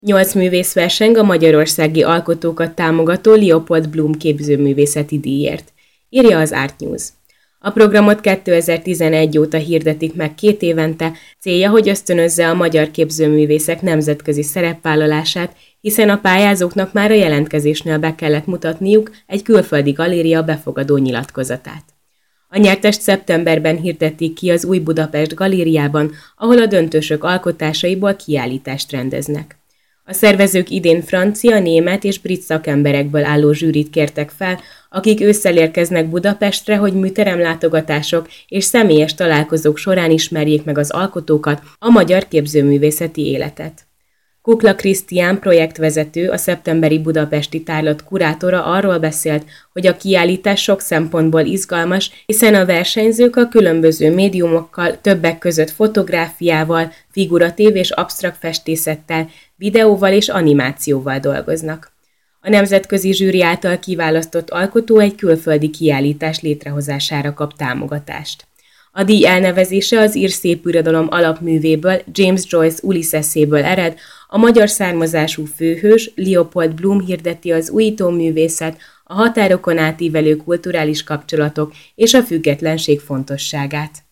8 művész verseng a magyarországi alkotókat támogató Leopold Bloom képzőművészeti díjért, írja az Art News. A programot 2011 óta hirdetik meg 2 évente, célja, hogy ösztönözze a magyar képzőművészek nemzetközi szerepvállalását, hiszen a pályázóknak már a jelentkezésnél be kellett mutatniuk egy külföldi galéria befogadó nyilatkozatát. A nyertest szeptemberben hirdették ki az Új Budapest Galériában, ahol a döntősök alkotásaiból kiállítást rendeznek. A szervezők idén francia, német és brit szakemberekből álló zsűrit kértek fel, akik ősszel érkeznek Budapestre, hogy műteremlátogatások és személyes találkozók során ismerjék meg az alkotókat, a magyar képzőművészeti életet. Kukla Krisztián projektvezető, a szeptemberi budapesti tárlat kurátora arról beszélt, hogy a kiállítás sok szempontból izgalmas, hiszen a versenyzők a különböző médiumokkal, többek között fotográfiával, figuratív és absztrakt festészettel, videóval és animációval dolgoznak. A nemzetközi zsűri által kiválasztott alkotó egy külföldi kiállítás létrehozására kap támogatást. A díj elnevezése az ír szépirodalom alapművéből, James Joyce Ulysseséből ered, a magyar származású főhős Leopold Bloom hirdeti az újító művészet, a határokon átívelő kulturális kapcsolatok és a függetlenség fontosságát.